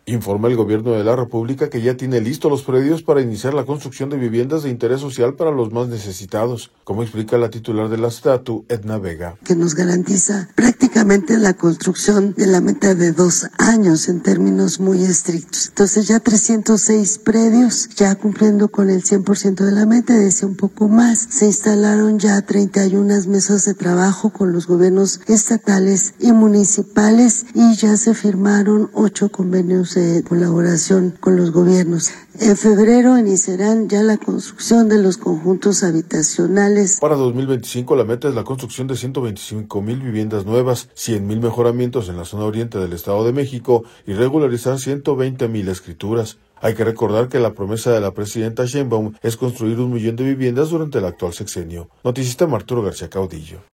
Informa el Gobierno de la República que ya tiene listos los predios para iniciar la construcción de viviendas de interés social para los más necesitados, como explica la titular de la STATU, Edna Vega. Que nos garantiza prácticamente la construcción de la meta de 2 años en términos muy estrictos. Entonces ya 306 predios, ya cumpliendo con el 100% de la meta, decía un poco más. Se instalaron ya 31 mesas de trabajo con los gobiernos estatales y municipales y ya se firmaron 8 convenios de colaboración con los gobiernos. En febrero iniciarán ya la construcción de los conjuntos habitacionales. Para 2025 la meta es la construcción de 125,000 viviendas nuevas, 100,000 mejoramientos en la zona oriente del Estado de México y regularizar 120,000 escrituras. Hay que recordar que la promesa de la presidenta Sheinbaum es construir 1 millón de viviendas durante el actual sexenio. Noticista Arturo García Caudillo.